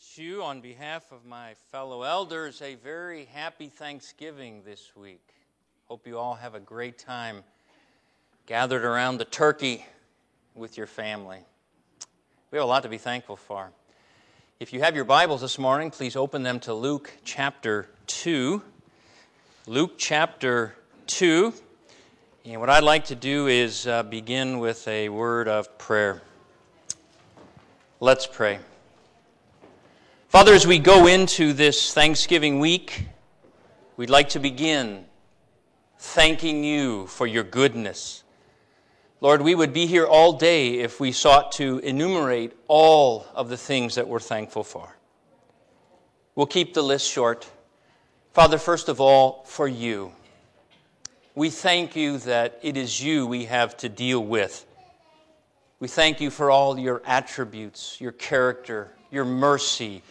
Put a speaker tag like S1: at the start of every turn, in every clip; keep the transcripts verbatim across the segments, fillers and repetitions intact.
S1: you on behalf of my fellow elders a very happy Thanksgiving this week. Hope you all have a great time gathered around the turkey with your family. We have a lot to be thankful for. If you have your Bibles this morning, please open them to Luke chapter two. Luke chapter two. And what I'd like to do is uh, begin with a word of prayer. Let's pray. Father, as we go into this Thanksgiving week, we'd like to begin thanking you for your goodness. Lord, we would be here all day if we sought to enumerate all of the things that we're thankful for. We'll keep the list short. Father, first of all, for you. We thank you that it is you we have to deal with. We thank you for all your attributes, your character, your mercy.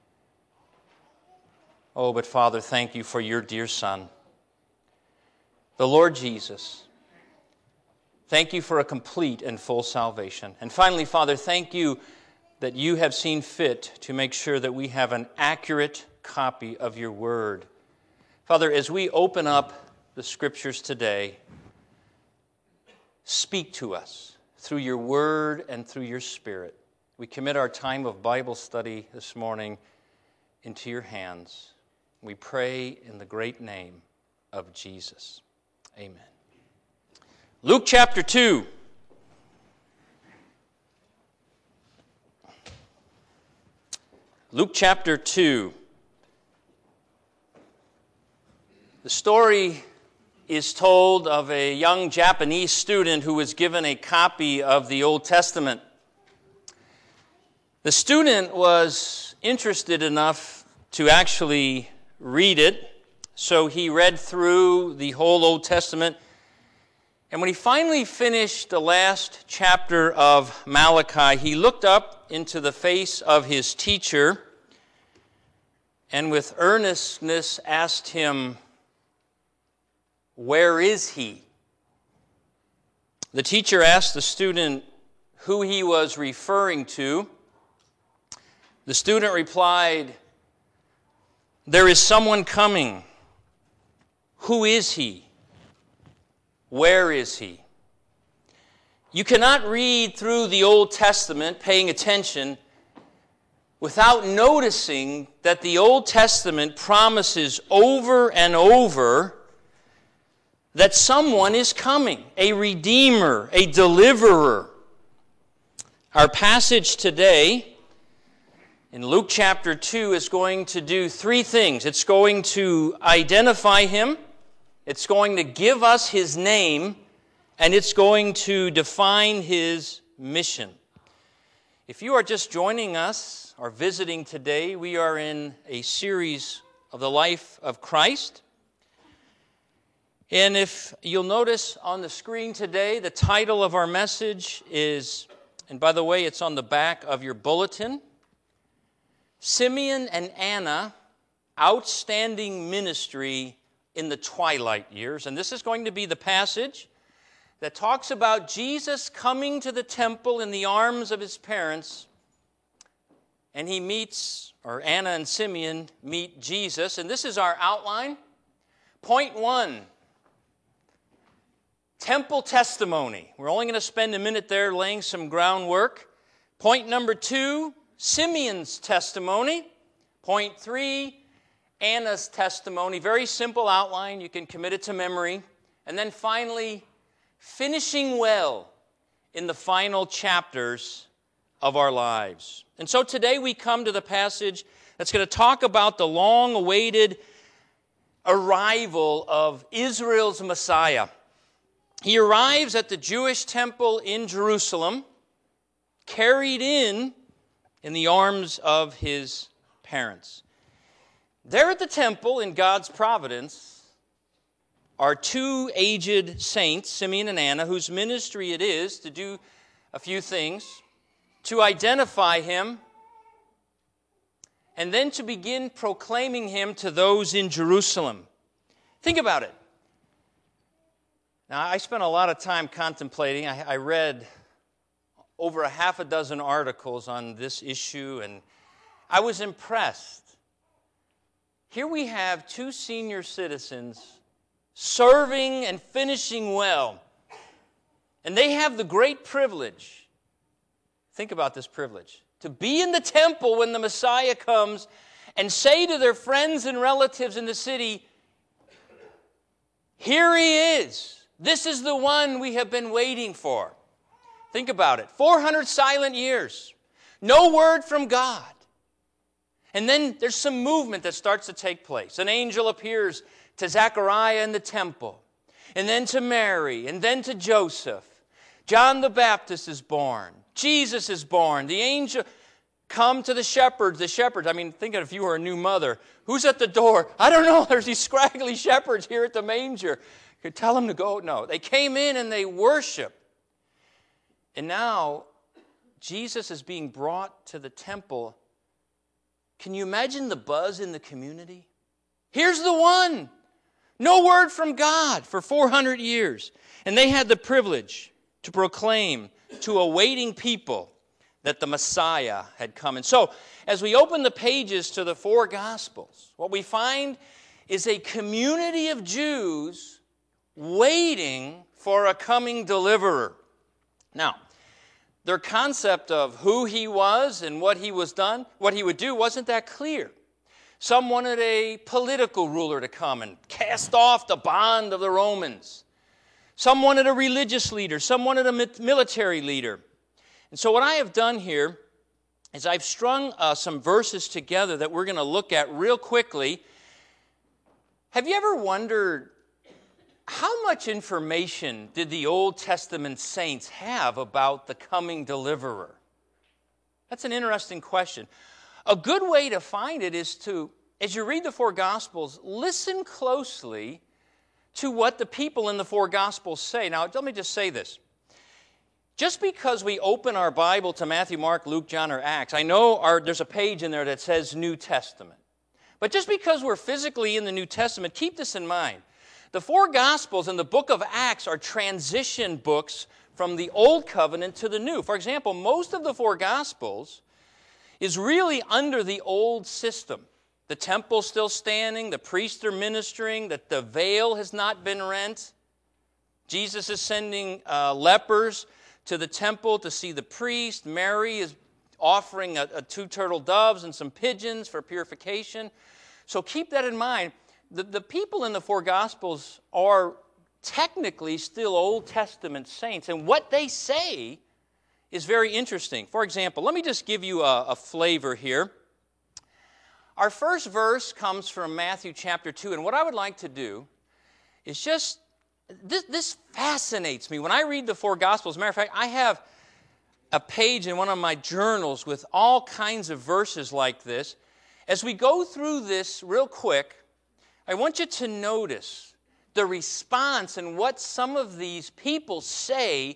S1: Oh, but Father, thank you for your dear Son, the Lord Jesus. Thank you for a complete and full salvation. And finally, Father, thank you that you have seen fit to make sure that we have an accurate copy of your word. Father, as we open up the Scriptures today, speak to us through your word and through your Spirit. We commit our time of Bible study this morning into your hands. We pray in the great name of Jesus. Amen. Luke chapter two. Luke chapter two. The story is told of a young Japanese student who was given a copy of the Old Testament. The student was interested enough to actually read it, so he read through the whole Old Testament. And when he finally finished the last chapter of Malachi, he looked up into the face of his teacher and with earnestness asked him, "Where is he?" The teacher asked the student who he was referring to. The student replied, "There is someone coming. Who is he? Where is he?" You cannot read through the Old Testament paying attention without noticing that the Old Testament promises over and over that someone is coming, a redeemer, a deliverer. Our passage today in Luke chapter two is going to do three things. It's going to identify him, it's going to give us his name, and it's going to define his mission. If you are just joining us or visiting today, we are in a series of the life of Christ. And if you'll notice on the screen today, the title of our message is, and by the way, it's on the back of your bulletin, Simeon and Anna, Outstanding Ministry in the Twilight Years. And this is going to be the passage that talks about Jesus coming to the temple in the arms of his parents. And he meets, or Anna and Simeon meet Jesus. And this is our outline. Point one, temple testimony. We're only going to spend a minute there laying some groundwork. Point number two, Simeon's testimony. Point three, Anna's testimony. Very simple outline. You can commit it to memory. And then finally, finishing well in the final chapters of our lives. And so today we come to the passage that's going to talk about the long-awaited arrival of Israel's Messiah. He arrives at the Jewish temple in Jerusalem, carried in in the arms of his parents. There at the temple, in God's providence, are two aged saints, Simeon and Anna, whose ministry it is to do a few things, to identify him, and then to begin proclaiming him to those in Jerusalem. Think about it. Now, I spent a lot of time contemplating. I, I read over a half a dozen articles on this issue, and I was impressed. Here we have two senior citizens serving and finishing well. And they have the great privilege, think about this privilege, to be in the temple when the Messiah comes and say to their friends and relatives in the city, here he is. This is the one we have been waiting for. Think about it. four hundred silent years. No word from God. And then there's some movement that starts to take place. An angel appears to Zechariah in the temple, and then to Mary, and then to Joseph. John the Baptist is born. Jesus is born. The angel come to the shepherds. The shepherds, I mean, think of if you were a new mother. Who's at the door? I don't know. There's these scraggly shepherds here at the manger. You could tell them to go. No, they came in and they worship. And now Jesus is being brought to the temple. Can you imagine the buzz in the community? Here's the one. No word from God for four hundred years. And they had the privilege to proclaim to a waiting people that the Messiah had come. And so, as we open the pages to the four Gospels, what we find is a community of Jews waiting for a coming deliverer. Now, their concept of who he was and what he was done, what he would do, wasn't that clear. Some wanted a political ruler to come and cast off the bond of the Romans. Some wanted a religious leader. Some wanted a military leader. And so what I have done here is I've strung uh, some verses together that we're going to look at real quickly. Have you ever wondered how much information did the Old Testament saints have about the coming deliverer? That's an interesting question. A good way to find it is to, as you read the four Gospels, listen closely to what the people in the four Gospels say. Now, let me just say this. Just because we open our Bible to Matthew, Mark, Luke, John, or Acts, I know our, there's a page in there that says New Testament. But just because we're physically in the New Testament, keep this in mind. The four Gospels and the book of Acts are transition books from the Old Covenant to the New. For example, most of the four Gospels is really under the old system. The temple's still standing, the priests are ministering, that the veil has not been rent. Jesus is sending uh, lepers to the temple to see the priest. Mary is offering a, a two turtle doves and some pigeons for purification. So keep that in mind. The, the people in the four Gospels are technically still Old Testament saints, and what they say is very interesting. For example, let me just give you a, a flavor here. Our first verse comes from Matthew chapter two, and what I would like to do is just, this, this fascinates me. When I read the four Gospels, as a matter of fact, I have a page in one of my journals with all kinds of verses like this. As we go through this real quick, I want you to notice the response and what some of these people say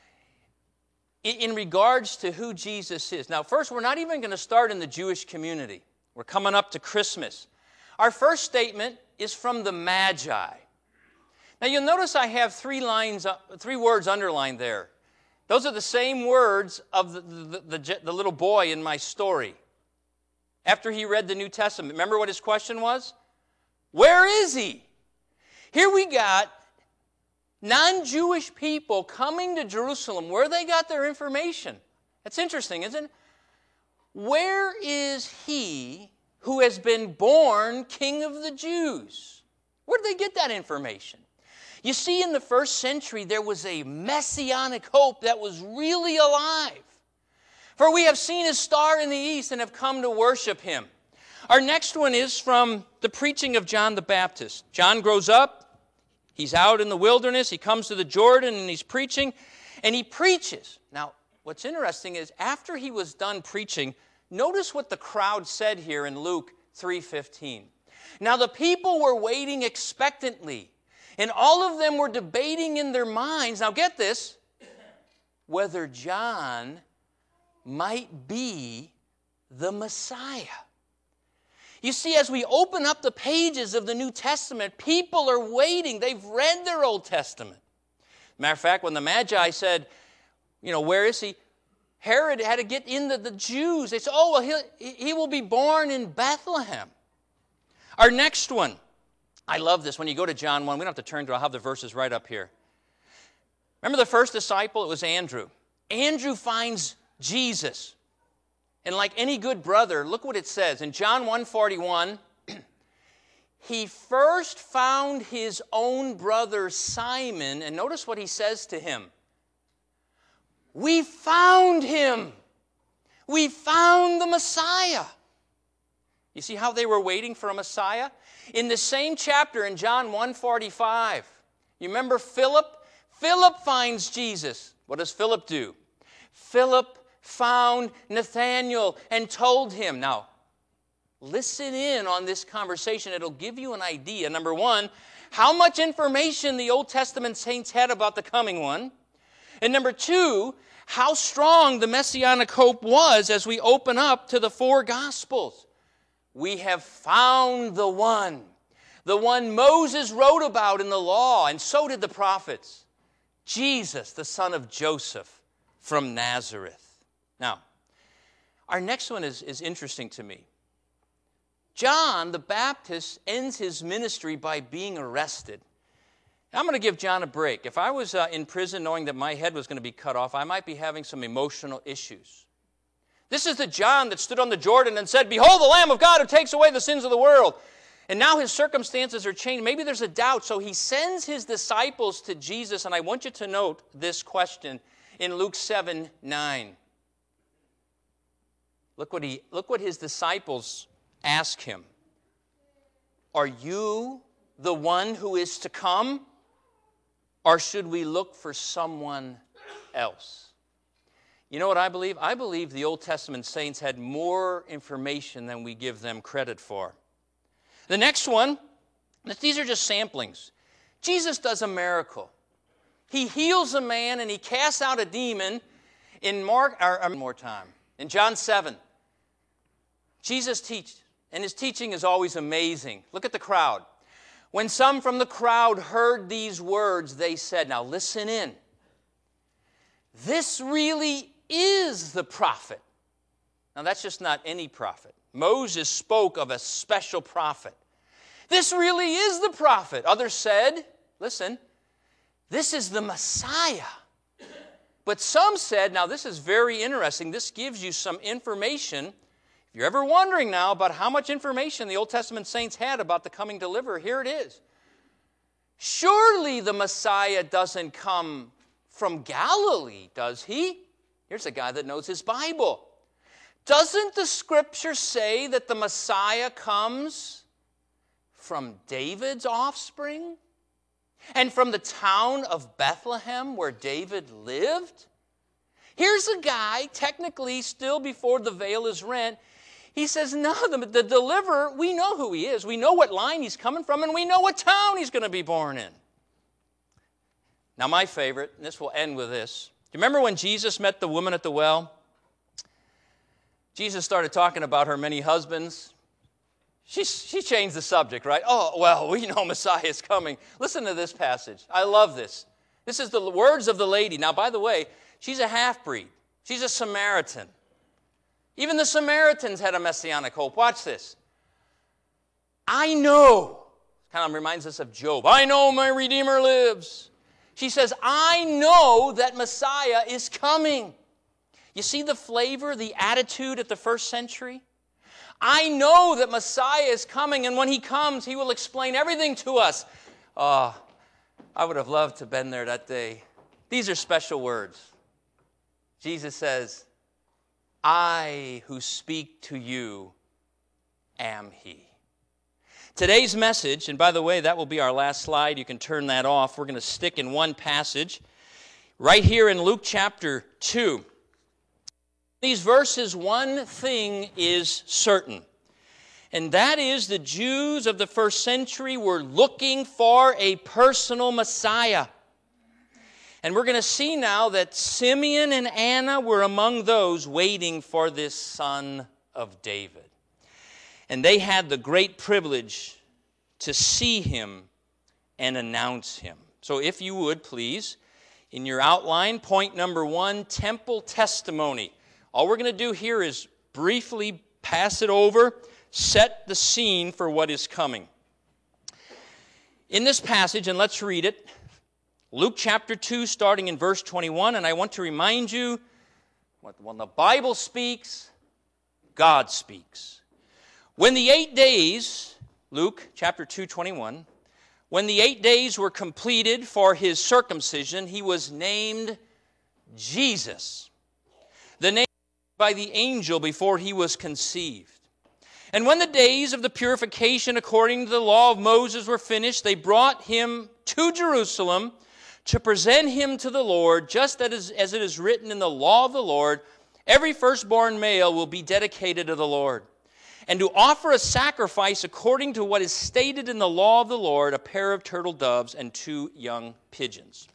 S1: in regards to who Jesus is. Now, first, we're not even going to start in the Jewish community. We're coming up to Christmas. Our first statement is from the Magi. Now, you'll notice I have three lines, three words underlined there. Those are the same words of the, the, the, the little boy in my story. After he read the New Testament, remember what his question was? Where is he? Here we got non-Jewish people coming to Jerusalem. Where they got their information? That's interesting, isn't it? Where is he who has been born King of the Jews? Where did they get that information? You see, in the first century, there was a messianic hope that was really alive. For we have seen his star in the east and have come to worship him. Our next one is from the preaching of John the Baptist. John grows up. He's out in the wilderness. He comes to the Jordan and he's preaching. And he preaches. Now, what's interesting is after he was done preaching, notice what the crowd said here in Luke three fifteen. Now the people were waiting expectantly, and all of them were debating in their minds, now get this, whether John might be the Messiah. You see, as we open up the pages of the New Testament, people are waiting. They've read their Old Testament. Matter of fact, when the Magi said, you know, where is he? Herod had to get in the, the Jews. They said, oh, well, he'll, he will be born in Bethlehem. Our next one, I love this. When you go to John one, we don't have to turn to it. I'll have the verses right up here. Remember the first disciple? It was Andrew. Andrew finds Jesus. And like any good brother, look what it says. In John one forty-one, he first found his own brother Simon, and notice what he says to him. We found him. We found the Messiah. You see how they were waiting for a Messiah? In the same chapter in John one forty-five, you remember Philip? Philip finds Jesus. What does Philip do? Philip found Nathanael and told him. Now, listen in on this conversation. It'll give you an idea. Number one, how much information the Old Testament saints had about the coming one. And number two, how strong the Messianic hope was as we open up to the four Gospels. We have found the one. The one Moses wrote about in the law, and so did the prophets. Jesus, the son of Joseph from Nazareth. Now, our next one is, is interesting to me. John the Baptist ends his ministry by being arrested. I'm going to give John a break. If I was uh, in prison knowing that my head was going to be cut off, I might be having some emotional issues. This is the John that stood on the Jordan and said, behold the Lamb of God who takes away the sins of the world. And now his circumstances are changed. Maybe there's a doubt. So he sends his disciples to Jesus. And I want you to note this question in Luke seven nine. Look what, he, look what his disciples ask him. Are you the one who is to come? Or should we look for someone else? You know what I believe? I believe the Old Testament saints had more information than we give them credit for. The next one, these are just samplings. Jesus does a miracle. He heals a man and he casts out a demon in Mark, or, or, one more time, in John seven. Jesus teaches, and his teaching is always amazing. Look at the crowd. When some from the crowd heard these words, they said, now listen in. This really is the prophet. Now that's just not any prophet. Moses spoke of a special prophet. This really is the prophet. Others said, listen, this is the Messiah. But some said, now this is very interesting. This gives you some information. If you're ever wondering now about how much information the Old Testament saints had about the coming deliverer, here it is. Surely the Messiah doesn't come from Galilee, does he? Here's a guy that knows his Bible. Doesn't the Scripture say that the Messiah comes from David's offspring? And from the town of Bethlehem where David lived? Here's a guy, technically still before the veil is rent. He says, no, the, the deliverer, we know who he is. We know what line he's coming from, and we know what town he's going to be born in. Now my favorite, and this will end with this. Do you remember when Jesus met the woman at the well? Jesus started talking about her many husbands. She, she changed the subject, right? Oh, well, we know Messiah is coming. Listen to this passage. I love this. This is the words of the lady. Now, by the way, she's a half-breed. She's a Samaritan. Even the Samaritans had a messianic hope. Watch this. I know. Kind of reminds us of Job. I know my Redeemer lives. She says, I know that Messiah is coming. You see the flavor, the attitude at the first century? I know that Messiah is coming, and when he comes, he will explain everything to us. Oh, I would have loved to have been there that day. These are special words. Jesus says, I who speak to you am he. Today's message, and by the way, that will be our last slide. You can turn that off. We're going to stick in one passage right here in Luke chapter two. These verses, one thing is certain, and that is the Jews of the first century were looking for a personal Messiah. And we're going to see now that Simeon and Anna were among those waiting for this son of David. And they had the great privilege to see him and announce him. So if you would, please, In your outline, point number one, temple testimony. All we're going to do here is briefly pass it over, set the scene for what is coming. In this passage, and let's read it, Luke chapter two, starting in verse twenty-one, and I want to remind you, when the Bible speaks, God speaks. When the eight days, Luke chapter two, twenty-one, when the eight days were completed for his circumcision, he was named Jesus, the name by the angel before he was conceived. And when the days of the purification according to the law of Moses were finished, they brought him to Jerusalem to present him to the Lord, just as it is written in the law of the Lord, every firstborn male will be dedicated to the Lord. And to offer a sacrifice according to what is stated in the law of the Lord, a pair of turtle doves and two young pigeons.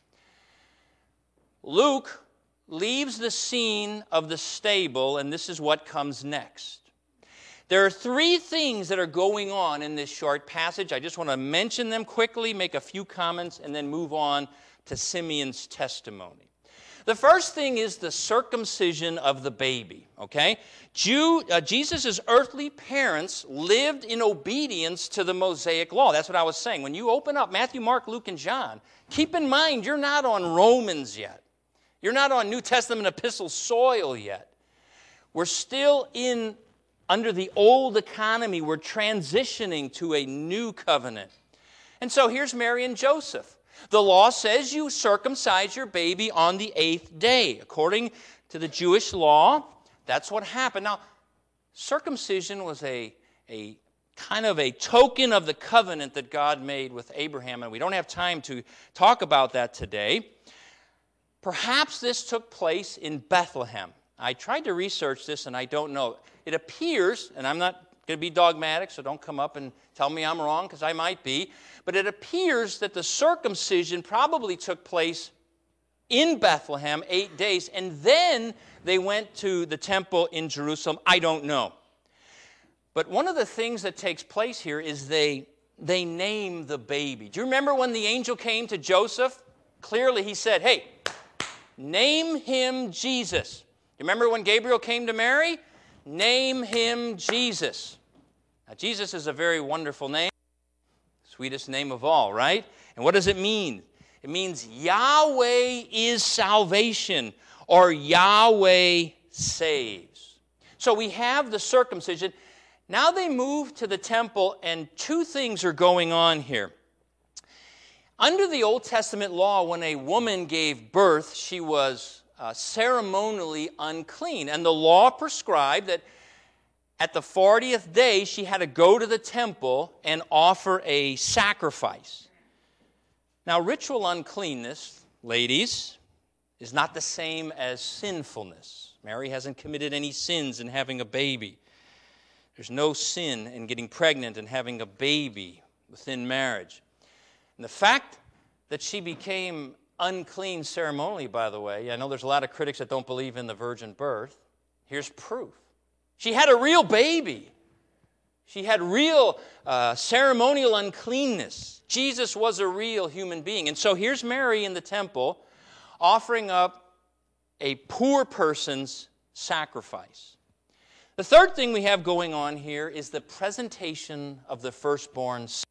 S1: Luke leaves the scene of the stable, and this is what comes next. There are three things that are going on in this short passage. I just want to mention them quickly, make a few comments, and then move on to Simeon's testimony. The first thing is the circumcision of the baby, okay? Jew, uh, Jesus' earthly parents lived in obedience to the Mosaic law. That's what I was saying. When you open up Matthew, Mark, Luke, and John, keep in mind you're not on Romans yet. You're not on New Testament epistle soil yet. We're still in under the old economy. We're transitioning to a new covenant. And so here's Mary and Joseph. The law says you circumcise your baby on the eighth day. According to the Jewish law, that's what happened. Now, circumcision was a, a kind of a token of the covenant that God made with Abraham, and we don't have time to talk about that today. Perhaps this took place in Bethlehem. I tried to research this, and I don't know. It appears, and I'm not going to be dogmatic, so don't come up and tell me I'm wrong, because I might be, but it appears that the circumcision probably took place in Bethlehem, eight days, and then they went to the temple in Jerusalem. I don't know. But one of the things that takes place here is they, they name the baby. Do you remember when the angel came to Joseph? Clearly he said, hey, name him Jesus. You remember when Gabriel came to Mary? Name him Jesus. Now, Jesus is a very wonderful name. Sweetest name of all, right? And what does it mean? It means Yahweh is salvation, or Yahweh saves. So we have the circumcision. Now they move to the temple, and two things are going on here. Under the Old Testament law, when a woman gave birth, she was uh, ceremonially unclean. And the law prescribed that at the fortieth day, she had to go to the temple and offer a sacrifice. Now, ritual uncleanness, ladies, is not the same as sinfulness. Mary hasn't committed any sins in having a baby. There's no sin in getting pregnant and having a baby within marriage. And the fact that she became unclean ceremonially, by the way, I know there's a lot of critics that don't believe in the virgin birth. Here's proof. She had a real baby. She had real uh, ceremonial uncleanness. Jesus was a real human being. And so here's Mary in the temple offering up a poor person's sacrifice. The third thing we have going on here is the presentation of the firstborn son.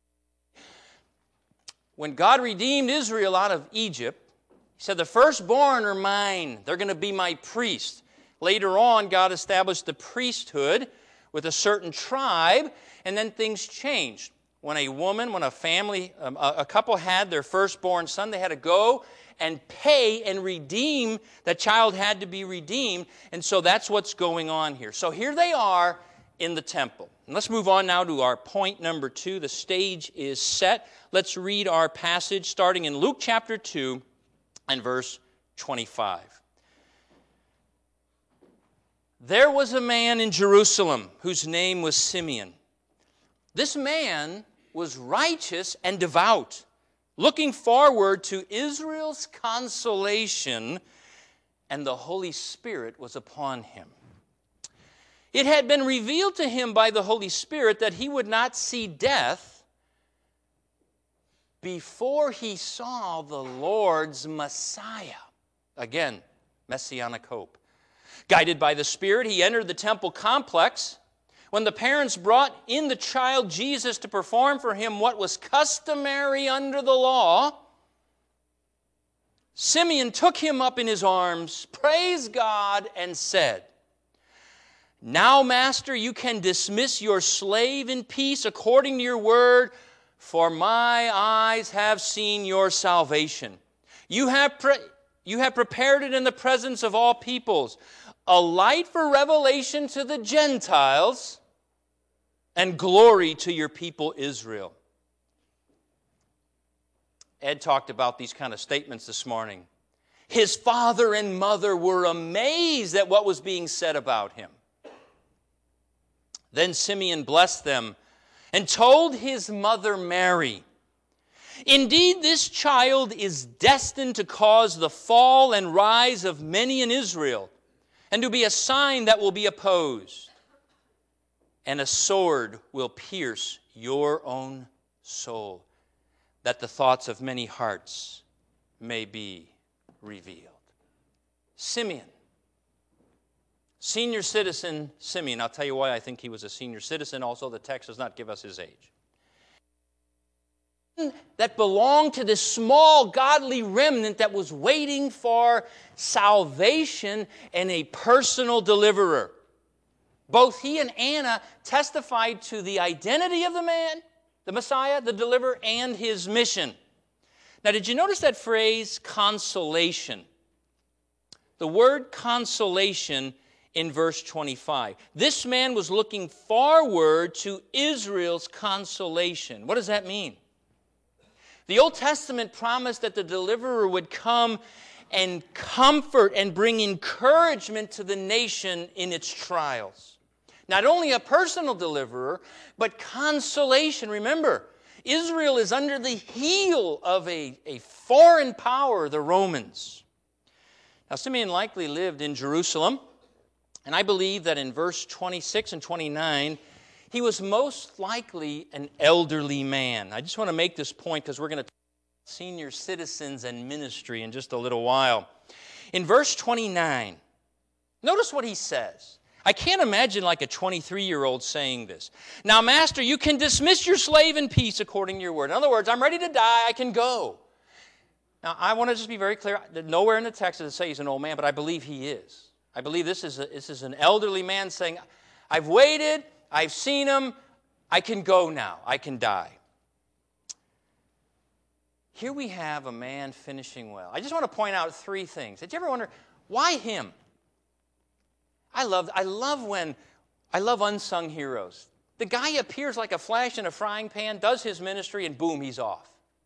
S1: When God redeemed Israel out of Egypt, He said, the firstborn are mine. They're going to be my priest. Later on, God established the priesthood with a certain tribe, and then things changed. When a woman, when a family, um, a, a couple had their firstborn son, they had to go and pay and redeem. That child had to be redeemed, and so that's what's going on here. So here they are in the temple. And let's move on now to our point number two. The stage is set. Let's read our passage starting in Luke chapter two and verse twenty-five. There was a man in Jerusalem whose name was Simeon. This man was righteous and devout, looking forward to Israel's consolation, and the Holy Spirit was upon him. It had been revealed to him by the Holy Spirit that he would not see death before he saw the Lord's Messiah. Again, messianic hope. Guided by the Spirit, he entered the temple complex. When the parents brought in the child Jesus to perform for him what was customary under the law, Simeon took him up in his arms, praised God, and said, "Now, Master, you can dismiss your slave in peace according to your word, for my eyes have seen your salvation. You have, pre- you have prepared it in the presence of all peoples, a light for revelation to the Gentiles, and glory to your people Israel." Ed talked about these kind of statements this morning. His father and mother were amazed at what was being said about him. Then Simeon blessed them and told his mother Mary, "Indeed, this child is destined to cause the fall and rise of many in Israel, and to be a sign that will be opposed. And a sword will pierce your own soul, that the thoughts of many hearts may be revealed." Simeon. Senior citizen Simeon. I'll tell you why I think he was a senior citizen. Also, the text does not give us his age. That belonged to this small godly remnant that was waiting for salvation and a personal deliverer. Both he and Anna testified to the identity of the man, the Messiah, the deliverer, and his mission. Now, did you notice that phrase, consolation? The word consolation in verse twenty-five. This man was looking forward to Israel's consolation. What does that mean? The Old Testament promised that the deliverer would come and comfort and bring encouragement to the nation in its trials. Not only a personal deliverer, but consolation. Remember, Israel is under the heel of a, a foreign power, the Romans. Now, Simeon likely lived in Jerusalem, and I believe that in verse twenty-six and twenty-nine, he was most likely an elderly man. I just want to make this point because we're going to talk about senior citizens and ministry in just a little while. In verse twenty-nine, notice what he says. I can't imagine like a twenty-three-year-old saying this. "Now, Master, you can dismiss your slave in peace according to your word." In other words, I'm ready to die, I can go. Now, I want to just be very clear. Nowhere in the text does it say he's an old man, but I believe he is. I believe this is, a, this is an elderly man saying, "I've waited, I've seen him, I can go now, I can die." Here we have a man finishing well. I just want to point out three things. Did you ever wonder, why him? I love, I love when, I love unsung heroes. The guy appears like a flash in a frying pan, does his ministry, and boom, he's off.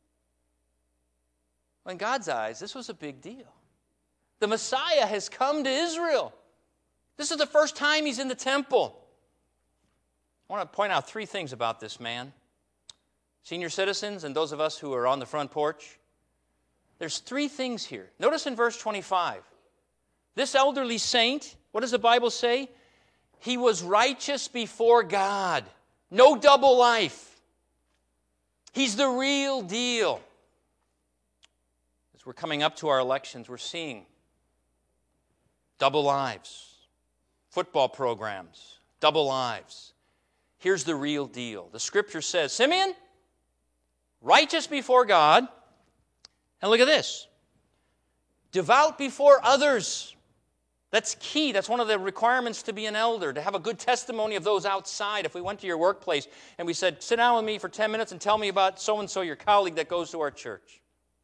S1: Well, in God's eyes, this was a big deal. The Messiah has come to Israel. This is the first time he's in the temple. I want to point out three things about this man. Senior citizens and those of us who are on the front porch. There's three things here. Notice in verse twenty-five. This elderly saint, what does the Bible say? He was righteous before God. No double life. He's the real deal. As we're coming up to our elections, we're seeing double lives. Football programs, double lives. Here's the real deal. The Scripture says, Simeon, righteous before God. And look at this. Devout before others. That's key. That's one of the requirements to be an elder, to have a good testimony of those outside. If we went to your workplace and we said, sit down with me for ten minutes and tell me about so-and-so, your colleague that goes to our church.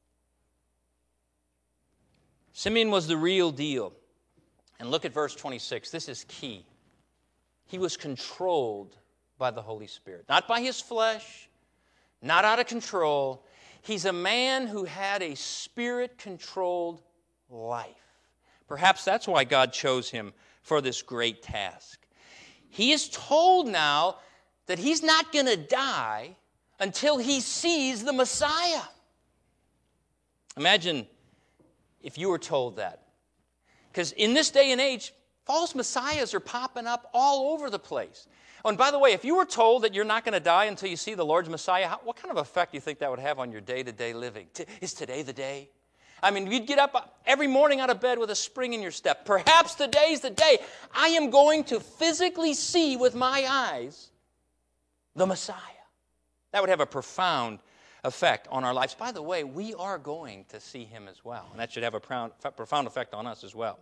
S1: Simeon was the real deal. And look at verse twenty-six. This is key. He was controlled by the Holy Spirit. Not by his flesh, not out of control. He's a man who had a Spirit-controlled life. Perhaps that's why God chose him for this great task. He is told now that he's not going to die until he sees the Messiah. Imagine if you were told that. Because in this day and age, false messiahs are popping up all over the place. Oh, and by the way, if you were told that you're not going to die until you see the Lord's Messiah, how, what kind of effect do you think that would have on your day-to-day living? T- is today the day? I mean, you'd get up every morning out of bed with a spring in your step. Perhaps today's the day I am going to physically see with my eyes the Messiah. That would have a profound effect on our lives. By the way, we are going to see him as well, and that should have a profound effect on us as well.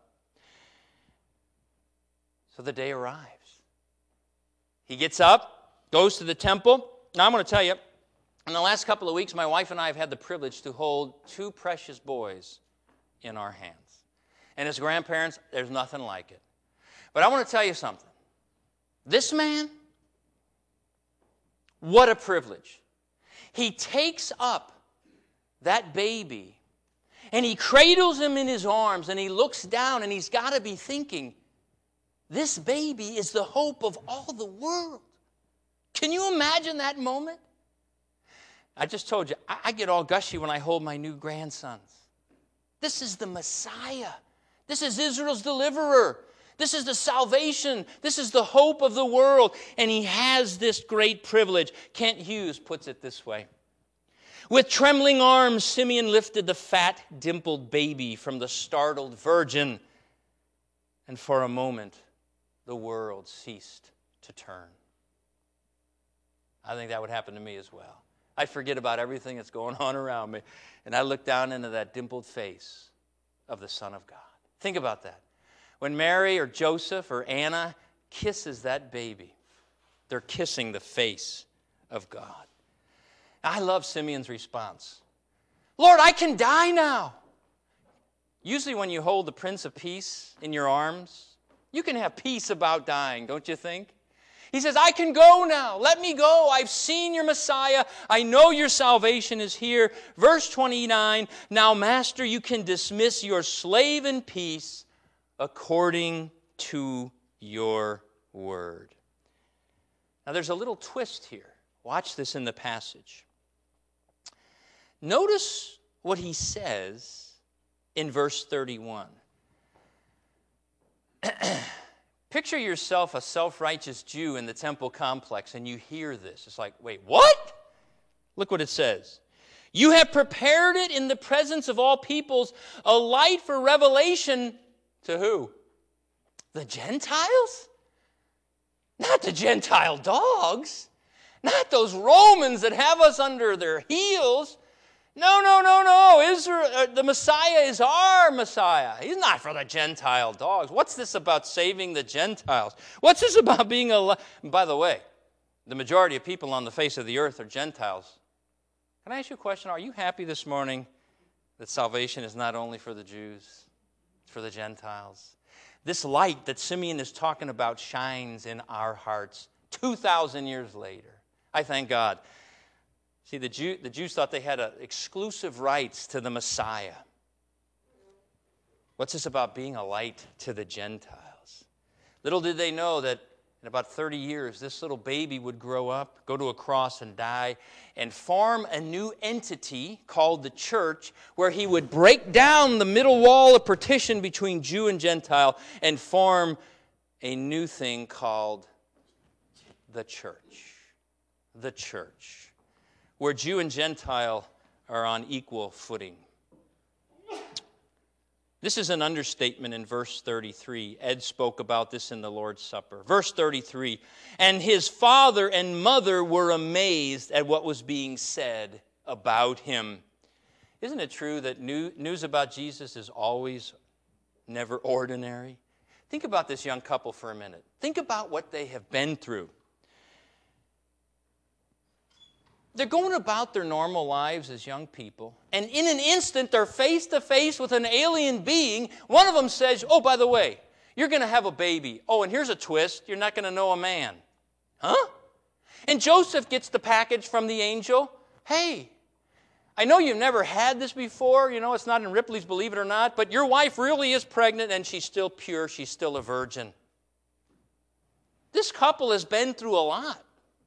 S1: So the day arrives. He gets up, goes to the temple. Now I'm going to tell you, in the last couple of weeks, my wife and I have had the privilege to hold two precious boys in our hands. And as grandparents, there's nothing like it. But I want to tell you something. This man, what a privilege. He takes up that baby and he cradles him in his arms and he looks down and he's got to be thinking, this baby is the hope of all the world. Can you imagine that moment? I just told you, I, I get all gushy when I hold my new grandsons. This is the Messiah. This is Israel's deliverer. This is the salvation. This is the hope of the world. And he has this great privilege. Kent Hughes puts it this way. With trembling arms, Simeon lifted the fat, dimpled baby from the startled virgin. And for a moment, the world ceased to turn. I think that would happen to me as well. I forget about everything that's going on around me, and I look down into that dimpled face of the Son of God. Think about that. When Mary or Joseph or Anna kisses that baby, they're kissing the face of God. I love Simeon's response. Lord, I can die now. Usually when you hold the Prince of Peace in your arms, you can have peace about dying, don't you think? He says, I can go now. Let me go. I've seen your Messiah. I know your salvation is here. Verse twenty-nine, now, Master, you can dismiss your slave in peace according to your word. Now, there's a little twist here. Watch this in the passage. Notice what he says in verse thirty-one. Picture yourself a self-righteous Jew in the temple complex, and you hear this. It's like, wait, what? Look what it says. You have prepared it in the presence of all peoples, a light for revelation to who? The Gentiles? Not the Gentile dogs. Not those Romans that have us under their heels. No, no, no, no. Israel, uh, the Messiah is our Messiah. He's not for the Gentile dogs. What's this about saving the Gentiles? What's this about being a... By the way, the majority of people on the face of the earth are Gentiles. Can I ask you a question? Are you happy this morning that salvation is not only for the Jews, it's for the Gentiles? This light that Simeon is talking about shines in our hearts two thousand years later. I thank God. See, the, Jew, the Jews thought they had a, exclusive rights to the Messiah. What's this about being a light to the Gentiles? Little did they know that in about thirty years, this little baby would grow up, go to a cross and die, and form a new entity called the church, where he would break down the middle wall of partition between Jew and Gentile and form a new thing called the church. The church. Where Jew and Gentile are on equal footing. This is an understatement in verse thirty-three. Ed spoke about this in the Lord's Supper. Verse thirty-three, and his father and mother were amazed at what was being said about him. Isn't it true that new, news about Jesus is always never ordinary? Think about this young couple for a minute. Think about what they have been through. They're going about their normal lives as young people, and in an instant, they're face to face with an alien being. One of them says, oh, by the way, you're going to have a baby. Oh, and here's a twist. You're not going to know a man. Huh? And Joseph gets the package from the angel. Hey, I know you've never had this before. You know, it's not in Ripley's Believe It or Not, but your wife really is pregnant, and she's still pure. She's still a virgin. This couple has been through a lot.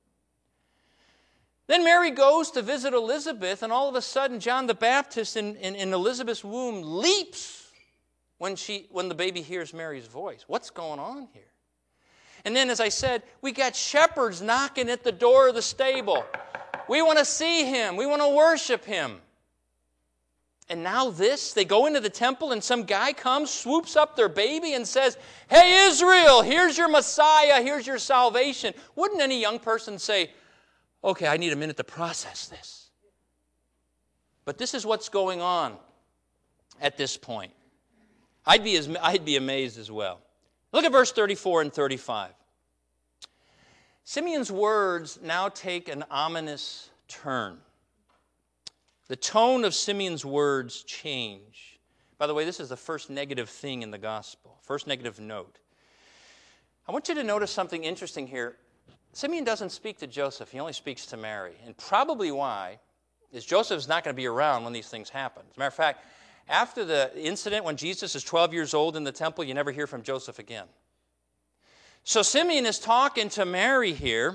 S1: Then Mary goes to visit Elizabeth, and all of a sudden, John the Baptist in, in, in Elizabeth's womb leaps when, she, when the baby hears Mary's voice. What's going on here? And then, as I said, we got shepherds knocking at the door of the stable. We want to see him. We want to worship him. And now this, they go into the temple and some guy comes, swoops up their baby and says, "Hey, Israel, here's your Messiah, here's your salvation." Wouldn't any young person say, "Okay, I need a minute to process this"? But this is what's going on at this point. I'd be, as, I'd be amazed as well. Look at verse thirty-four and thirty-five. Simeon's words now take an ominous turn. The tone of Simeon's words change. By the way, this is the first negative thing in the gospel, first negative note. I want you to notice something interesting here. Simeon doesn't speak to Joseph. He only speaks to Mary. And probably why is Joseph's not going to be around when these things happen. As a matter of fact, after the incident when Jesus is twelve years old in the temple, you never hear from Joseph again. So Simeon is talking to Mary here.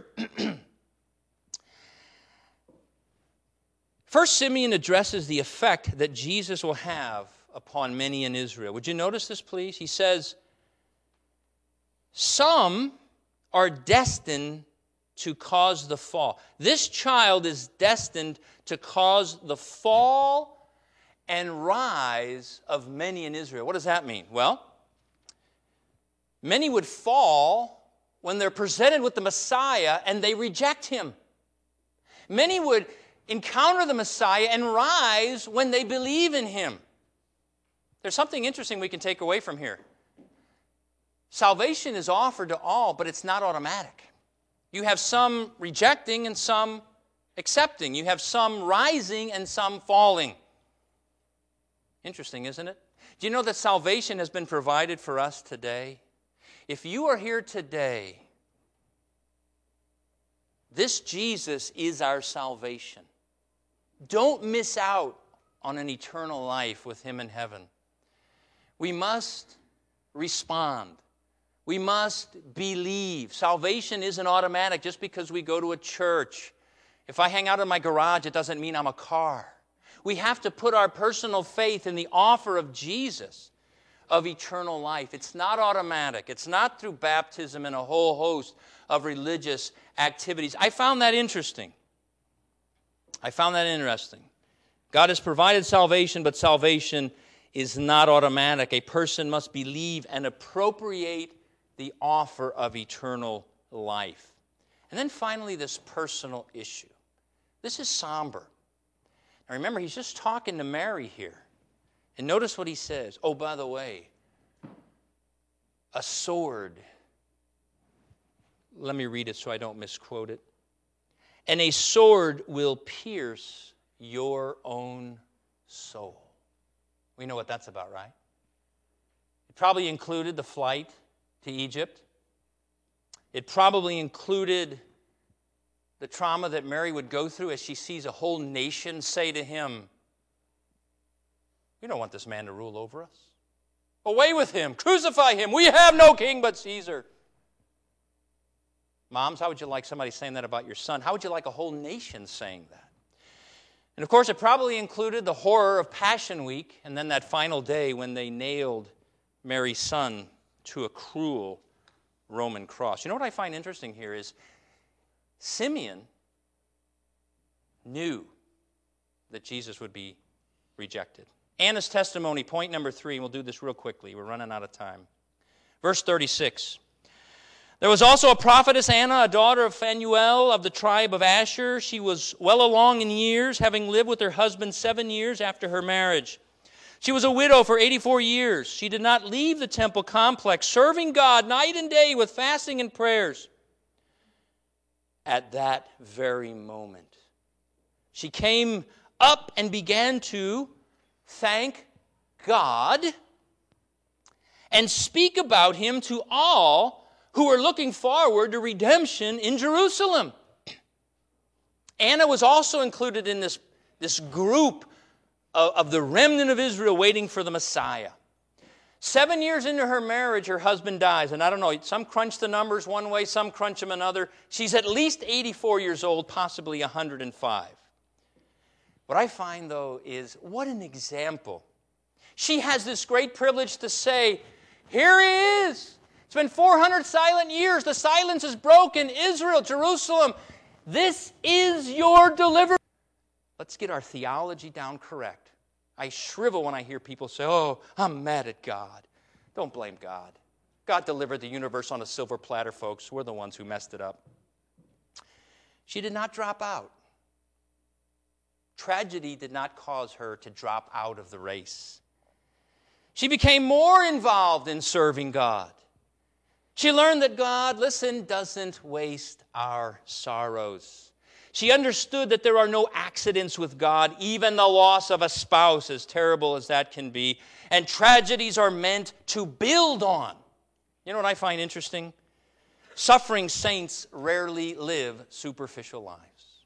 S1: First, Simeon addresses the effect that Jesus will have upon many in Israel. Would you notice this, please? He says, "Some are destined to cause the fall." This child is destined to cause the fall and rise of many in Israel. What does that mean? Well, many would fall when they're presented with the Messiah and they reject him. Many would encounter the Messiah and rise when they believe in him. There's something interesting we can take away from here. Salvation is offered to all, but it's not automatic. You have some rejecting and some accepting. You have some rising and some falling. Interesting, isn't it? Do you know that salvation has been provided for us today? If you are here today, this Jesus is our salvation. Don't miss out on an eternal life with him in heaven. We must respond. We must believe. Salvation isn't automatic just because we go to a church. If I hang out in my garage, it doesn't mean I'm a car. We have to put our personal faith in the offer of Jesus of eternal life. It's not automatic. It's not through baptism and a whole host of religious activities. I found that interesting. I found that interesting. God has provided salvation, but salvation is not automatic. A person must believe and appropriate the offer of eternal life. And then finally, this personal issue. This is somber. Now remember, he's just talking to Mary here. And notice what he says. Oh, by the way, a sword. Let me read it so I don't misquote it. "And a sword will pierce your own soul." We know what that's about, right? It probably included the flight to Egypt. It probably included the trauma that Mary would go through as she sees a whole nation say to him, "We don't want this man to rule over us. Away with him. Crucify him. We have no king but Caesar." Moms, how would you like somebody saying that about your son? How would you like a whole nation saying that? And of course, it probably included the horror of Passion Week and then that final day when they nailed Mary's son to a cruel Roman cross. You know what I find interesting here is Simeon knew that Jesus would be rejected. Anna's testimony, point number three, and we'll do this real quickly. We're running out of time. Verse thirty-six. "There was also a prophetess, Anna, a daughter of Phanuel of the tribe of Asher. She was well along in years, having lived with her husband seven years after her marriage. She was a widow for eighty-four years. She did not leave the temple complex, serving God night and day with fasting and prayers. At that very moment, she came up and began to thank God and speak about him to all who were looking forward to redemption in Jerusalem." Anna was also included in this, this group of, of the remnant of Israel waiting for the Messiah. Seven years into her marriage, her husband dies. And I don't know, some crunch the numbers one way, some crunch them another. She's at least eighty-four years old, possibly one hundred five. What I find, though, is what an example. She has this great privilege to say, "Here he is. It's been four hundred silent years. The silence is broken. Israel, Jerusalem, this is your deliverance. Let's get our theology down correct. I shrivel when I hear people say, oh, I'm mad at God. Don't blame God. God delivered the universe on a silver platter, folks. We're the ones who messed it up. She did not drop out. Tragedy did not cause her to drop out of the race. She became more involved in serving God. She learned that God, listen, doesn't waste our sorrows. She understood that there are no accidents with God, even the loss of a spouse, as terrible as that can be. And tragedies are meant to build on. You know what I find interesting? Suffering saints rarely live superficial lives.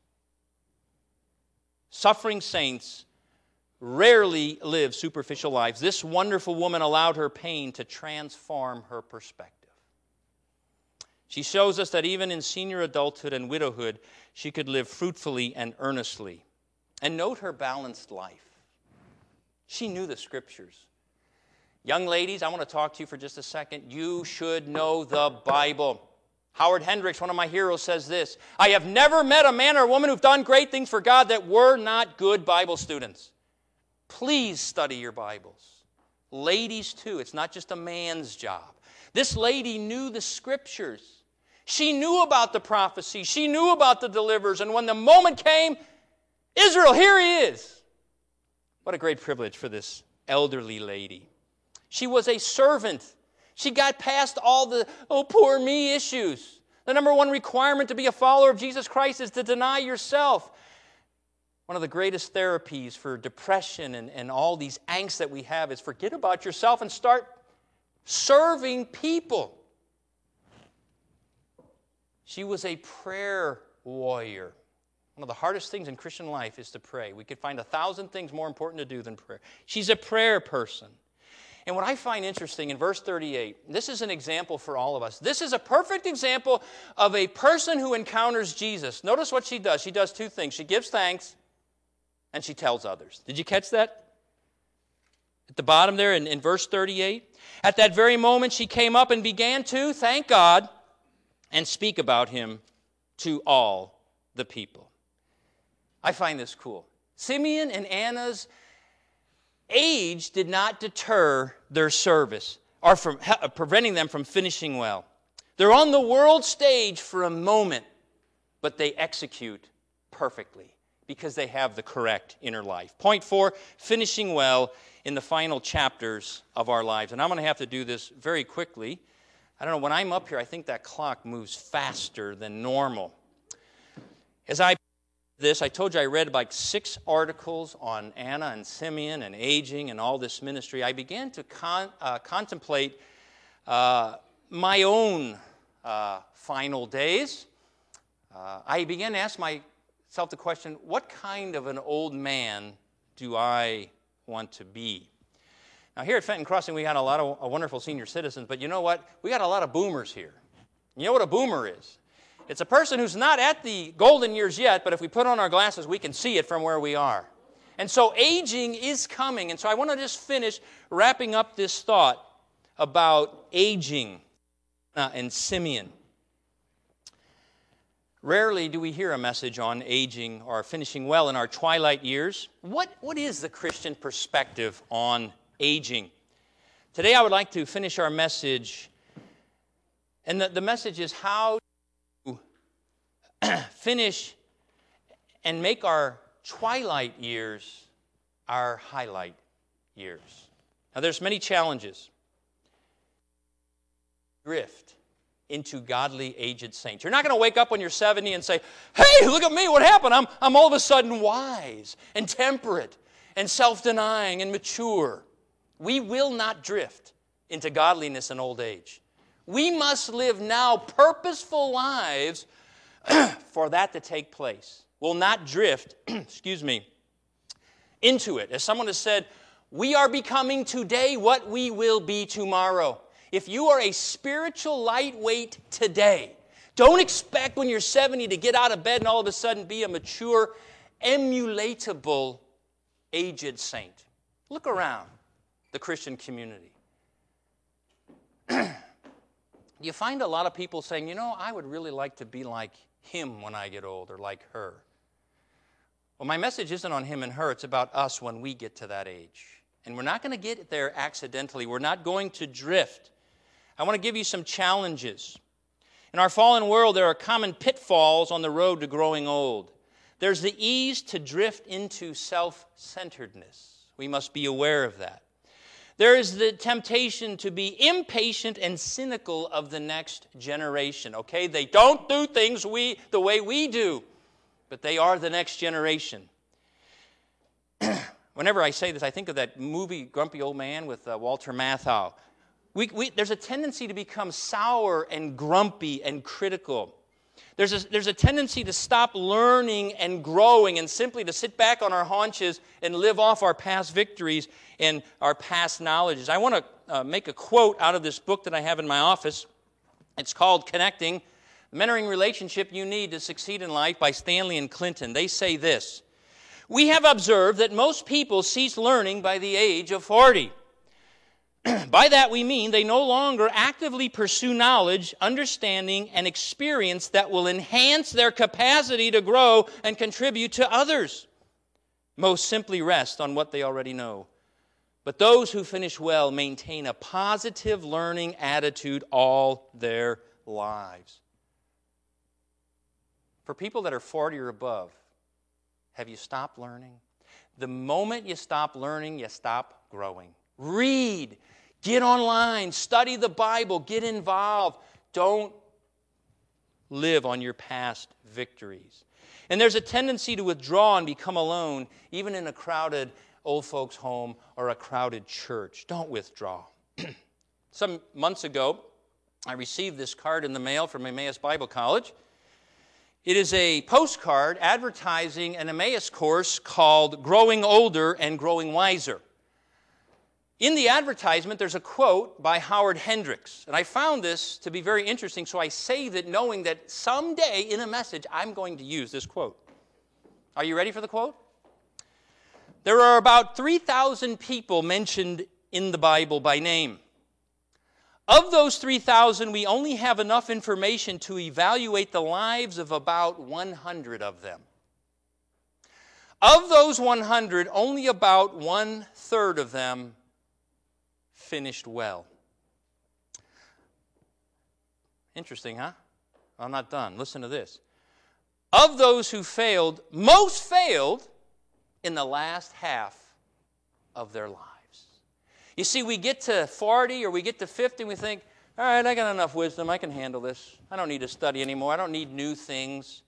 S1: Suffering saints rarely live superficial lives. This wonderful woman allowed her pain to transform her perspective. She shows us that even in senior adulthood and widowhood, she could live fruitfully and earnestly. And note her balanced life. She knew the Scriptures. Young ladies, I want to talk to you for just a second. You should know the Bible. Howard Hendricks, one of my heroes, says this: I have never met a man or a woman who've done great things for God that were not good Bible students. Please study your Bibles. Ladies, too. It's not just a man's job. This lady knew the Scriptures. She knew about the prophecy. She knew about the deliverers. And when the moment came, Israel, here he is. What a great privilege for this elderly lady. She was a servant. She got past all the, oh, poor me issues. The number one requirement to be a follower of Jesus Christ is to deny yourself. One of the greatest therapies for depression and, and all these angst that we have is forget about yourself and start serving people. She was a prayer warrior. One of the hardest things in Christian life is to pray. We could find a thousand things more important to do than prayer. She's a prayer person. And what I find interesting in verse thirty-eight, this is an example for all of us. This is a perfect example of a person who encounters Jesus. Notice what she does. She does two things. She gives thanks and she tells others. Did you catch that? At the bottom there in, in verse thirty-eight. At that very moment she came up and began to thank God and speak about him to all the people. I find this cool. Simeon and Anna's age did not deter their service or from preventing them from finishing well. They're on the world stage for a moment, but they execute perfectly because they have the correct inner life. Point four, finishing well in the final chapters of our lives. And I'm going to have to do this very quickly. I don't know, when I'm up here, I think that clock moves faster than normal. As I this, I told you I read like six articles on Anna and Simeon and aging and all this ministry. I began to con- uh, contemplate uh, my own uh, final days. Uh, I began to ask myself the question, what kind of an old man do I want to be? Now here at Fenton Crossing, we got a lot of uh, wonderful senior citizens, but you know what? We got a lot of boomers here. You know what a boomer is? It's a person who's not at the golden years yet, but if we put on our glasses, we can see it from where we are. And so aging is coming. And so I want to just finish wrapping up this thought about aging uh, and Simeon. Rarely do we hear a message on aging or finishing well in our twilight years. What, what is the Christian perspective on aging? Today I would like to finish our message, and the, the message is how finish and make our twilight years our highlight years. Now there's many challenges. Drift into godly aged saints. You're not going to wake up when you're seventy and say, hey, look at me, what happened? I'm, I'm all of a sudden wise and temperate and self-denying and mature. We will not drift into godliness in old age. We must live now purposeful lives for that to take place. Will not drift, excuse me, into it. As someone has said, we are becoming today what we will be tomorrow. If you are a spiritual lightweight today, don't expect when you're seventy to get out of bed and all of a sudden be a mature, emulatable, aged saint. Look around the Christian community. you find a lot of people saying, you know, I would really like to be like him when I get old, or like her. Well, my message isn't on him and her. It's about us when we get to that age. And we're not going to get there accidentally. We're not going to drift. I want to give you some challenges. In our fallen world, there are common pitfalls on the road to growing old. There's the ease to drift into self-centeredness. We must be aware of that. There is the temptation to be impatient and cynical of the next generation. Okay, they don't do things we the way we do, but they are the next generation. Whenever I say this, I think of that movie Grumpy Old Man with uh, Walter Matthau. We, we, there's a tendency to become sour and grumpy and critical. There's a, there's a tendency to stop learning and growing and simply to sit back on our haunches and live off our past victories and our past knowledges. I want to uh, make a quote out of this book that I have in my office. It's called Connecting, the Mentoring Relationship You Need to Succeed in Life by Stanley and Clinton. They say this: we have observed that most people cease learning by the age of forty. By that we mean they no longer actively pursue knowledge, understanding, and experience that will enhance their capacity to grow and contribute to others. Most simply rest on what they already know. But those who finish well maintain a positive learning attitude all their lives. For people that are forty or above, have you stopped learning? The moment you stop learning, you stop growing. Read. Get online. Study the Bible. Get involved. Don't live on your past victories. And there's a tendency to withdraw and become alone, even in a crowded old folks' home or a crowded church. Don't withdraw. Some months ago, I received this card in the mail from Emmaus Bible College. It is a postcard advertising an Emmaus course called Growing Older and Growing Wiser. In the advertisement, there's a quote by Howard Hendricks. And I found this to be very interesting, so I saved it knowing that someday in a message I'm going to use this quote. Are you ready for the quote? There are about three thousand people mentioned in the Bible by name. Of those three thousand, we only have enough information to evaluate the lives of about one hundred of them. Of those one hundred, only about one-third of them finished well. Interesting, huh? I'm not done. Listen to this. Of those who failed, most failed in the last half of their lives. You see, we get to forty or we get to fifty and we think, all right, I got enough wisdom. I can handle this. I don't need to study anymore. I don't need new things.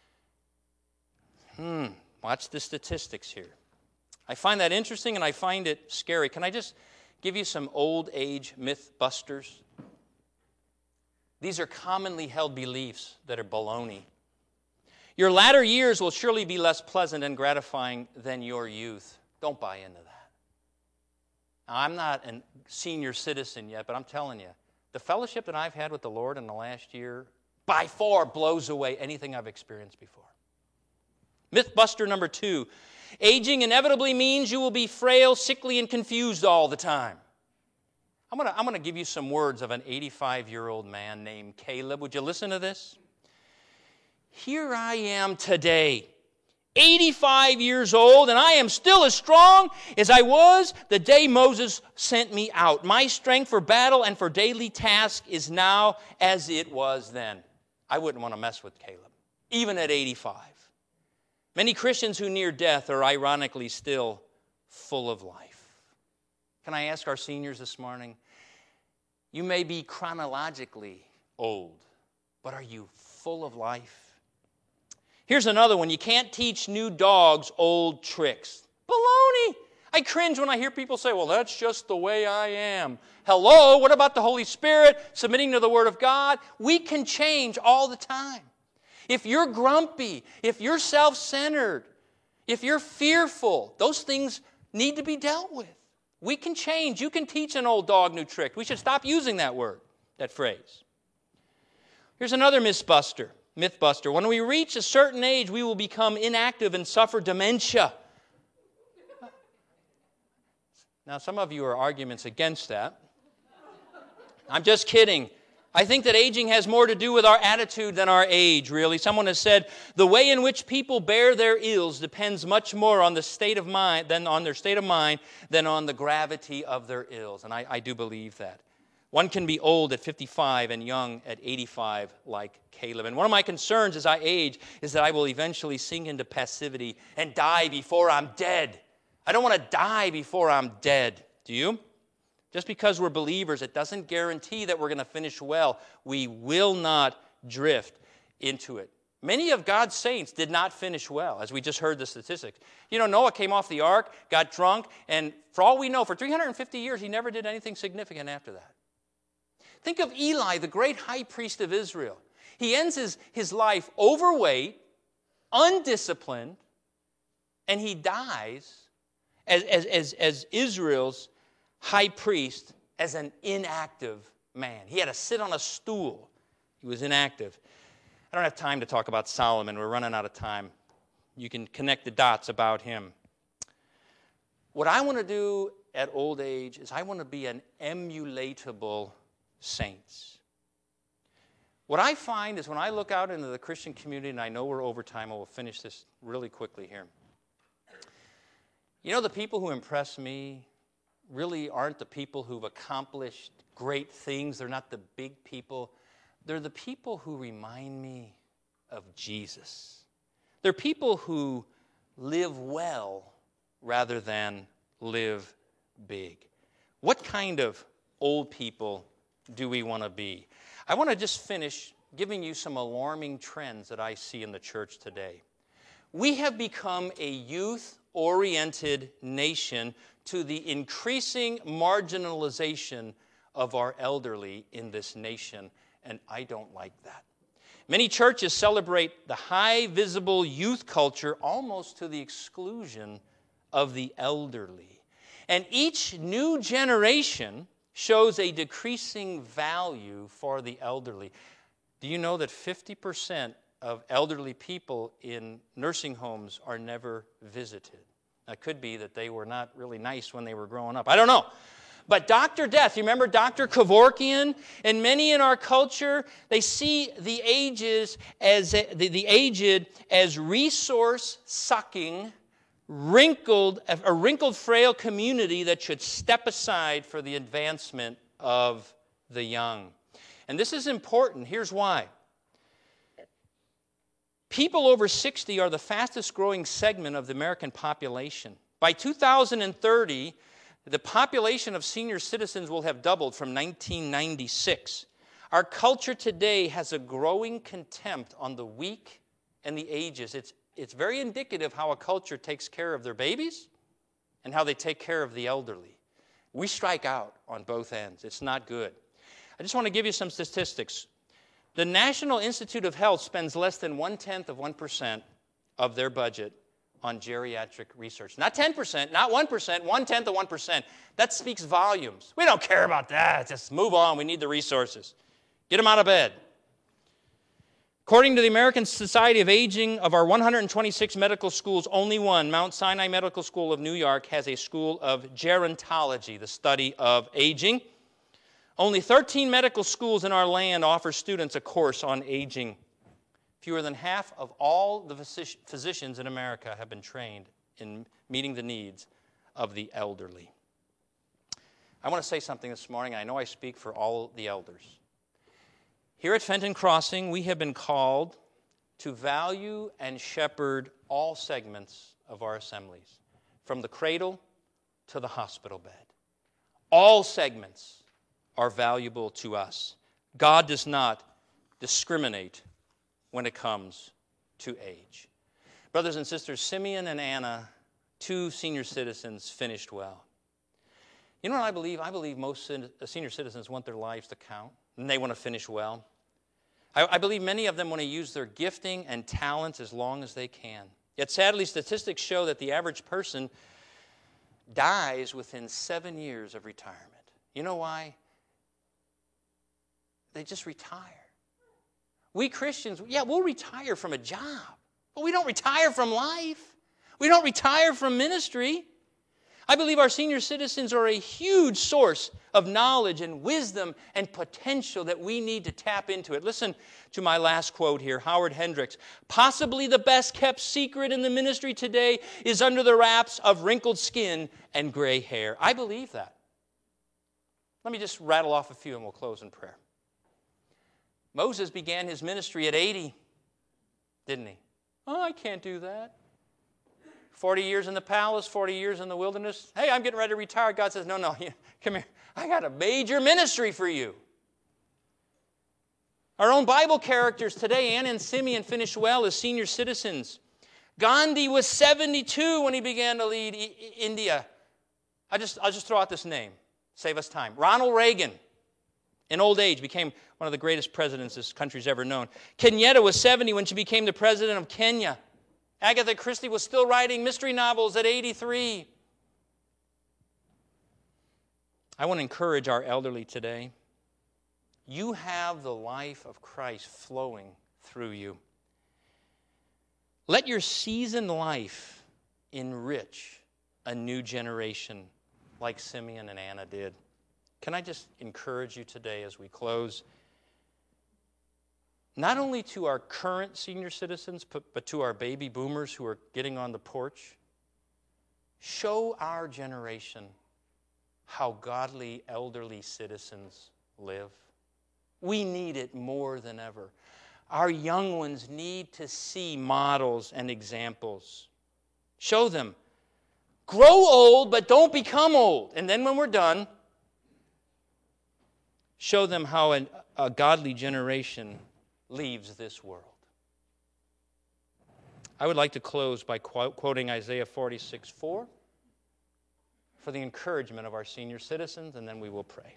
S1: Hmm, watch the statistics here. I find that interesting and I find it scary. Can I just give you some old age myth busters? These are commonly held beliefs that are baloney. Your latter years will surely be less pleasant and gratifying than your youth. Don't buy into that. Now, I'm not a senior citizen yet, but I'm telling you, the fellowship that I've had with the Lord in the last year by far blows away anything I've experienced before. Mythbuster number two. Aging inevitably means you will be frail, sickly, and confused all the time. I'm going to I'm going to give you some words of an eighty-five-year-old man named Caleb. Would you listen to this? Here I am today, eighty-five years old, and I am still as strong as I was the day Moses sent me out. My strength for battle and for daily task is now as it was then. I wouldn't want to mess with Caleb, even at eighty-five. Many Christians who near death are ironically still full of life. Can I ask our seniors this morning, you may be chronologically old, but are you full of life? Here's another one. You can't teach new dogs old tricks. Baloney! I cringe when I hear people say, well, that's just the way I am. Hello, what about the Holy Spirit submitting to the Word of God? We can change all the time. If you're grumpy, if you're self-centered, if you're fearful, those things need to be dealt with. We can change. You can teach an old dog new trick. We should stop using that word, that phrase. Here's another mythbuster. Mythbuster. When we reach a certain age, we will become inactive and suffer dementia. Now, some of you are arguments against that. I'm just kidding. I think that aging has more to do with our attitude than our age, really. Someone has said, the way in which people bear their ills depends much more on the state of mind than on their state of mind than on the gravity of their ills. And I, I do believe that. One can be old at fifty-five and young at eighty-five, like Caleb. And one of my concerns as I age is that I will eventually sink into passivity and die before I'm dead. I don't want to die before I'm dead. Do you? Just because we're believers, it doesn't guarantee that we're going to finish well. We will not drift into it. Many of God's saints did not finish well, as we just heard the statistics. You know, Noah came off the ark, got drunk, and for all we know, for three hundred fifty years, he never did anything significant after that. Think of Eli, the great high priest of Israel. He ends his, his life overweight, undisciplined, and he dies as, as, as, as Israel's high priest as an inactive man. He had to sit on a stool. He was inactive. I don't have time to talk about Solomon. We're running out of time. You can connect the dots about him. What I want to do at old age is I want to be an emulatable saint. What I find is when I look out into the Christian community, and I know we're over time, I will finish this really quickly here. You know, the people who impress me really aren't the people who've accomplished great things. They're not the big people. They're the people who remind me of Jesus. They're people who live well rather than live big. What kind of old people do we want to be? I want to just finish giving you some alarming trends that I see in the church today. We have become a youth-oriented nation to the increasing marginalization of our elderly in this nation, and I don't like that. Many churches celebrate the high visible youth culture almost to the exclusion of the elderly. And each new generation shows a decreasing value for the elderly. Do you know that fifty percent of elderly people in nursing homes are never visited? It could be that they were not really nice when they were growing up. I don't know. But Doctor Death, you remember Doctor Kevorkian? And many in our culture, they see the ages as the, the aged as resource-sucking, wrinkled, a wrinkled, frail community that should step aside for the advancement of the young. And this is important. Here's why. People over sixty are the fastest growing segment of the American population. By two thousand thirty, the population of senior citizens will have doubled from nineteen ninety-six. Our culture today has a growing contempt on the weak and the ages. It's, it's very indicative how a culture takes care of their babies and how they take care of the elderly. We strike out on both ends. It's not good. I just want to give you some statistics. The National Institute of Health spends less than one-tenth of one percent of their budget on geriatric research. Not ten percent, not one percent, one-tenth of one percent. That speaks volumes. We don't care about that. Just move on. We need the resources. Get them out of bed. According to the American Society of Aging, of our one hundred twenty-six medical schools, only one, Mount Sinai Medical School of New York, has a school of gerontology, the study of aging. Only thirteen medical schools in our land offer students a course on aging. Fewer than half of all the physicians in America have been trained in meeting the needs of the elderly. I want to say something this morning. I know I speak for all the elders. Here at Fenton Crossing, we have been called to value and shepherd all segments of our assemblies, from the cradle to the hospital bed. All segments are valuable to us. God does not discriminate when it comes to age. Brothers and sisters, Simeon and Anna, two senior citizens, finished well. You know what I believe? I believe most senior citizens want their lives to count, and they want to finish well. I, I believe many of them want to use their gifting and talents as long as they can. Yet sadly, statistics show that the average person dies within seven years of retirement. You know why? They just retire. We Christians, yeah, we'll retire from a job, but we don't retire from life. We don't retire from ministry. I believe our senior citizens are a huge source of knowledge and wisdom and potential that we need to tap into it. Listen to my last quote here, Howard Hendricks. Possibly the best kept secret in the ministry today is under the wraps of wrinkled skin and gray hair. I believe that. Let me just rattle off a few and we'll close in prayer. Moses began his ministry at eighty, didn't he? Oh, I can't do that. forty years in the palace, forty years in the wilderness. Hey, I'm getting ready to retire. God says, no, no, come here. I got a major ministry for you. Our own Bible characters today, Anna and Simeon, finished well as senior citizens. Gandhi was seventy-two when he began to lead I- India. I just, I'll just throw out this name. Save us time. Ronald Reagan, in old age, became one of the greatest presidents this country's ever known. Kenyatta was seventy when she became the president of Kenya. Agatha Christie was still writing mystery novels at eighty-three. I want to encourage our elderly today. You have the life of Christ flowing through you. Let your seasoned life enrich a new generation like Simeon and Anna did. Can I just encourage you today as we close? Not only to our current senior citizens, but, but to our baby boomers who are getting on the porch. Show our generation how godly elderly citizens live. We need it more than ever. Our young ones need to see models and examples. Show them. Grow old, but don't become old. And then when we're done, show them how an, a godly generation leaves this world. I would like to close by quote, quoting Isaiah forty-six four for the encouragement of our senior citizens, and then we will pray.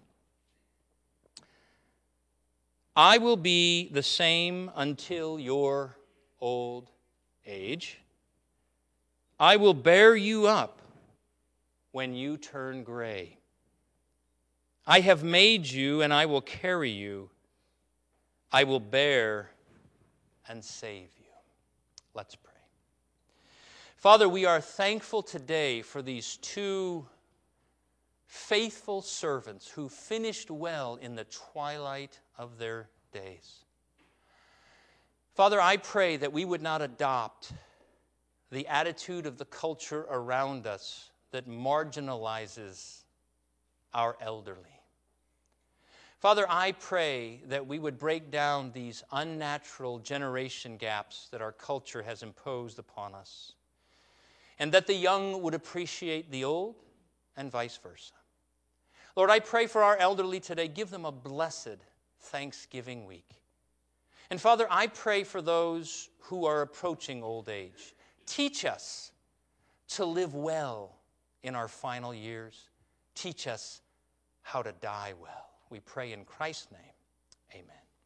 S1: I will be the same until your old age. I will bear you up when you turn gray. I have made you, and I will carry you. I will bear and save you. Let's pray. Father, we are thankful today for these two faithful servants who finished well in the twilight of their days. Father, I pray that we would not adopt the attitude of the culture around us that marginalizes our elderly. Father, I pray that we would break down these unnatural generation gaps that our culture has imposed upon us, and that the young would appreciate the old and vice versa. Lord, I pray for our elderly today. Give them a blessed Thanksgiving week. And Father, I pray for those who are approaching old age. Teach us to live well in our final years. Teach us how to die well. We pray in Christ's name. Amen.